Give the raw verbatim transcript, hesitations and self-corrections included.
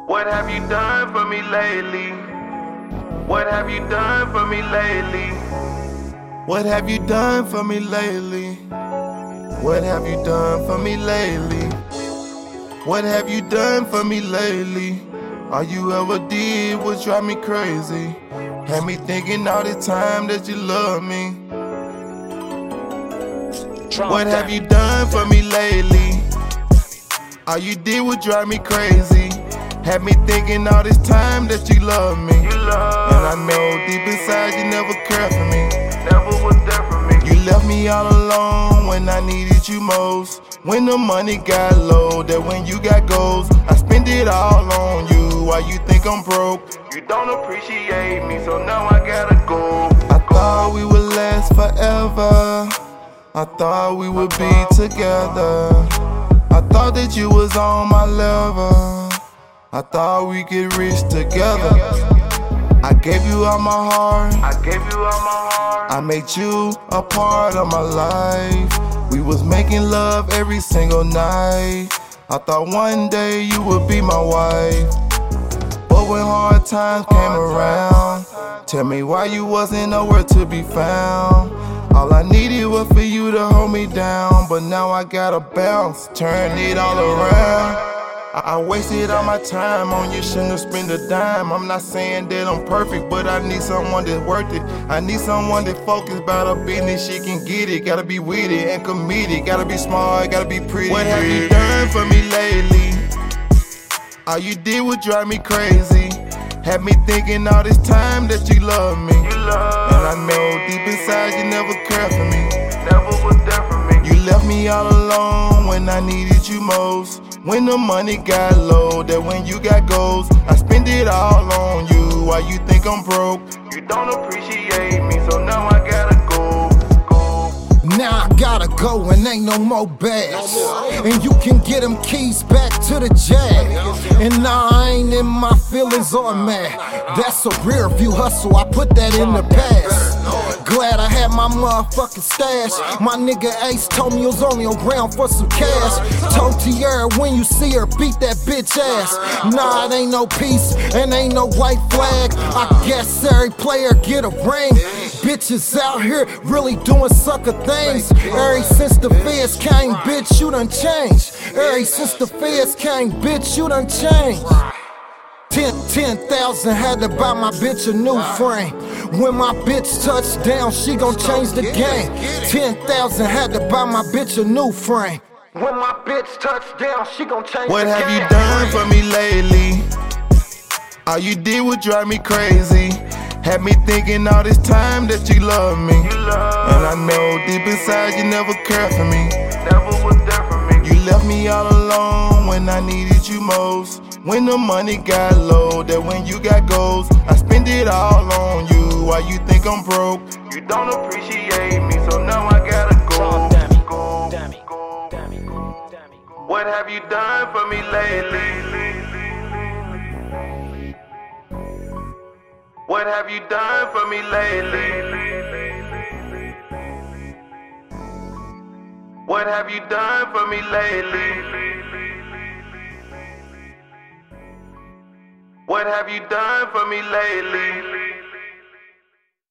What have you done for me lately? What have you done for me lately? What have you done for me lately? What have you done for me lately? What have you done for me lately? All you ever did was drive me crazy. Had me thinking all the time that you love me. What have you done for me lately? All you did was drive me crazy. Had me thinking all this time that you love me. You love And I know deep inside you never cared for me. Never was there for me. You left me all alone when I needed you most. When the money got low, that when you got goals, I spend it all on you. Why you think I'm broke? You don't appreciate me, so now I gotta go. I thought we would last forever. I thought we would be together. I thought that you was on my level. I thought we get rich together. I gave you all my heart. I gave you all my heart. I made you a part of my life. We was making love every single night. I thought one day you would be my wife. But when hard times came around, tell me why you wasn't nowhere to be found. All I needed was for you to hold me down, but now I gotta bounce, turn it all around. I wasted all my time on you, shouldn't have spent a dime. I'm not saying that I'm perfect, but I need someone that's worth it. I need someone that focused about her business, she can get it. Gotta be with it and committed, gotta be smart, gotta be pretty. What have you done for me lately? All you did was drive me crazy. Had me thinking all this time that you love me. You love And I know deep inside you never cared for me. Never was there for me. You left me all alone when I needed you most. When the money got low, that when you got goals, I spend it all on you. Why you think I'm broke? You don't appreciate me, so now I gotta go. go. Now I gotta go and ain't no more bags. And you can get them keys back to the Jag. And now I ain't in my feelings or mad. That's a rear view hustle, I put that in the past. Glad I had my motherfucking stash. My nigga Ace told me he was only around for some cash. Told Tierra when you see her, beat that bitch ass. Nah, it ain't no peace and ain't no white flag. I guess every player get a ring. Bitches out here really doing sucker things. Ever since the feds came, bitch, you done changed. Ever since the feds came, bitch, you done changed. Ten, ten thousand had to buy my bitch a new frame. When my bitch touched down, she gon' change the game. Ten thousand had to buy my bitch a new frame. When my bitch touched down, she gon' change What the game. have you done for me lately? All you did was drive me crazy. Had me thinking all this time that you love me. You love And I know deep inside you never cared for me. Never was there for me. You left me all alone when I needed you most. When the money got low, that when you got goals, I spend it all on you. Why you think I'm broke? You don't appreciate me, so now I gotta go. go, go, go. What have you done for me lately? What have you done for me lately? What have you done for me lately? What have you done for me lately?